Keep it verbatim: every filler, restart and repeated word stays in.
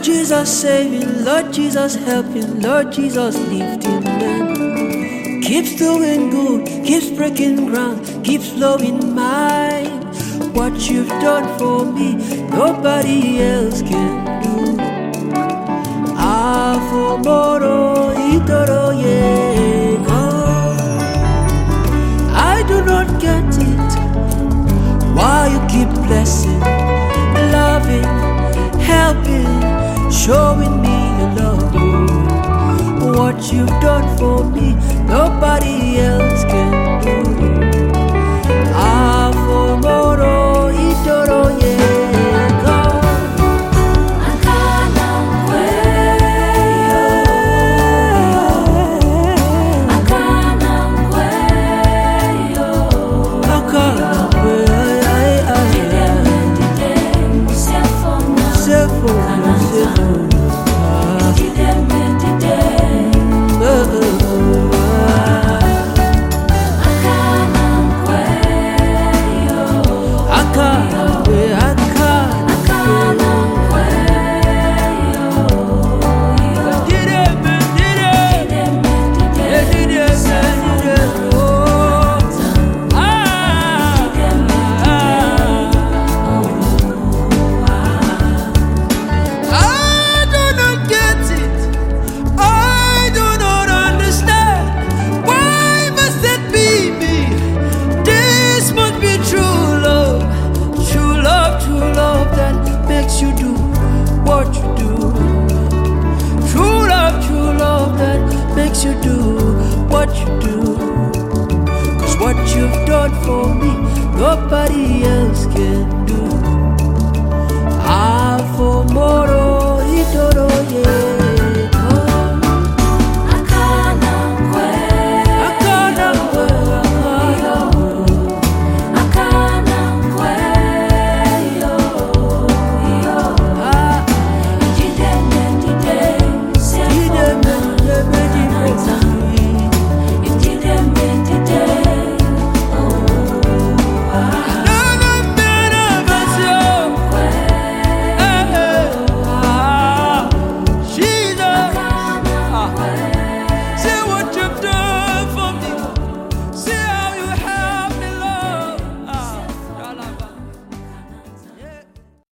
Jesus saving, Lord Jesus helping, Lord Jesus lifting men. Keeps doing good, keeps breaking ground, keeps blowing mine. What you've done for me, nobody else can do. Afomoro itoro ye God. I do not get it, why you keep blessing, loving, helping, showing me your love. What you've done for me, nobody else can do. Afomoro itoro ye God. You do what you do. True love, true love that makes you do what you do. Cause what you've done for me, nobody else can do. Ah, for more.